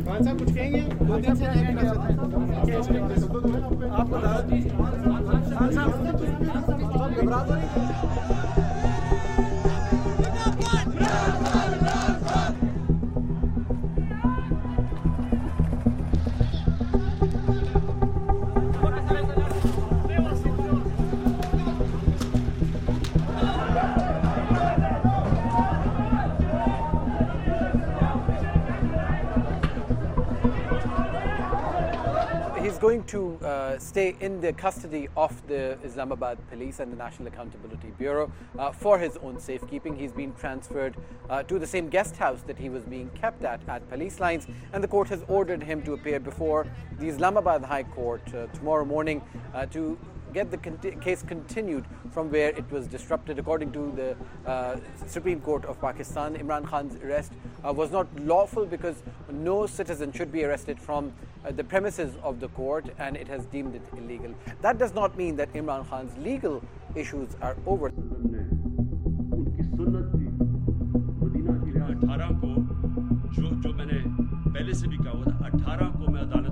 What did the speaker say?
खान साहब कुछ कहेंगे? 2-3 से आपको खान साहब घबरा तो नहीं? He's going to stay in the custody of the Islamabad Police and the National Accountability Bureau for his own safekeeping. He's been transferred to the same guest house that he was being kept at Police Lines, and the court has ordered him to appear before the Islamabad High Court tomorrow morning to get the case continued from where it was disrupted. According to the Supreme Court of Pakistan, Imran Khan's arrest was not lawful because no citizen should be arrested from the premises of the court, and it has deemed it illegal. That does not mean that Imran Khan's legal issues are over. 18 को जो मैंने पहले से भी कहा था, 18 को मैं अदालत